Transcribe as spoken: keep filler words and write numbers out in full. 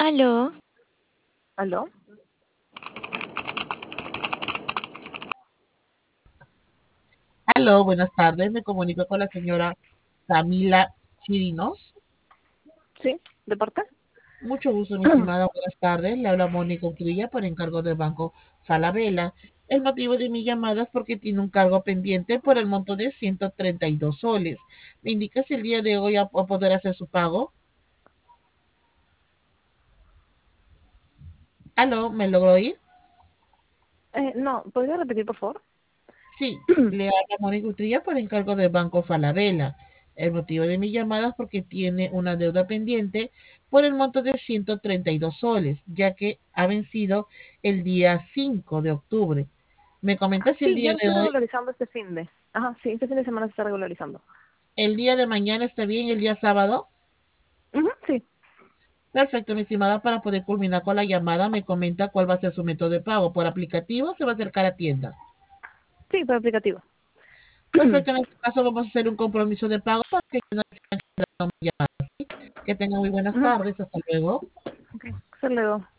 Aló, ¿Aló? Aló, buenas tardes. Me comunico con la señora Camila Chirinos. ¿Sí? ¿De parte? Mucho gusto, mi estimada. Buenas tardes. Le habla Mónica Utrilla por encargo del Banco Falabella. El motivo de mi llamada es porque tiene un cargo pendiente por el monto de ciento treinta y dos soles. ¿Me indica si el día de hoy va a poder hacer su pago? Aló, ¿me logró oír? Eh, no, ¿podría repetir, por favor? Sí, le habla Mónica Utrilla por encargo del Banco Falabella. El motivo de mi llamada es porque tiene una deuda pendiente por el monto de ciento treinta y dos soles, ya que ha vencido el día cinco de octubre. Me comenta si el Sí, ya día lo de estoy hoy, regularizando este fin de. Ajá, sí, este fin de semana se está regularizando. el día de mañana está bien, el día sábado. Ujú, sí, Perfecto, mi estimada, para poder culminar con la llamada, me comenta cuál va a ser su método de pago. ¿Por aplicativo o se va a acercar a tienda? sí, por aplicativo. Perfecto, en este caso vamos a hacer un compromiso de pago para que no tengan que llamar. Que tengan muy buenas Ujú, tardes. Hasta luego. ok, hasta luego.